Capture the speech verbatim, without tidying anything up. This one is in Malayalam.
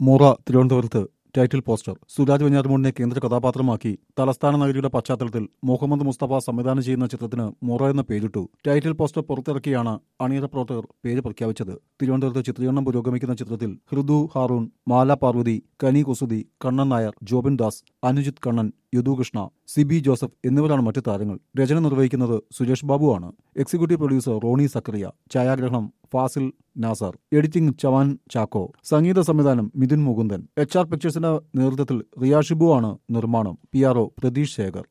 മോറ തിരുവനന്തപുരത്ത് ടൈറ്റിൽ പോസ്റ്റർ സുരാജ് വെഞ്ഞാറമൂടിനെ കേന്ദ്ര കഥാപാത്രമാക്കി തലസ്ഥാന നഗരിയുടെ പശ്ചാത്തലത്തിൽ മുഹമ്മദ് മുസ്തഫ സംവിധാനം ചെയ്യുന്ന ചിത്രത്തിന് മൊറ എന്ന പേരിട്ടു. ടൈറ്റിൽ പോസ്റ്റർ പുറത്തിറക്കിയാണ് അണിയറ പ്രവർത്തകർ പേര് പ്രഖ്യാപിച്ചത്. തിരുവനന്തപുരത്ത് ചിത്രീകരണം പുരോഗമിക്കുന്ന ചിത്രത്തിൽ ഹൃദു ഹാറൂൺ, മാല പാർവതി, കനി കുസുതി, കണ്ണൻ നായർ, ജോബിൻ ദാസ്, അനുജിത് കണ്ണൻ, യദുകൃഷ്ണ, സിബി ജോസഫ് എന്നിവരാണ് മറ്റു താരങ്ങൾ. രചന നിർവഹിക്കുന്നത് സുരേഷ് ബാബുവാണ്. എക്സിക്യൂട്ടീവ് പ്രൊഡ്യൂസർ റോണി സക്കറിയ, ഛായാഗ്രഹണം ഫാസിൽ നാസർ, എഡിറ്റിംഗ് ചവാൻ ചാക്കോ, സംഗീത സംവിധാനം മിഥുൻ മുകുന്ദൻ. എച്ച് ആർ പിക്ചേഴ്സിന്റെ നേതൃത്വത്തിൽ റിയ ഷിബു ആണ് നിർമ്മാണം. P R O Pratheesh Shekhar.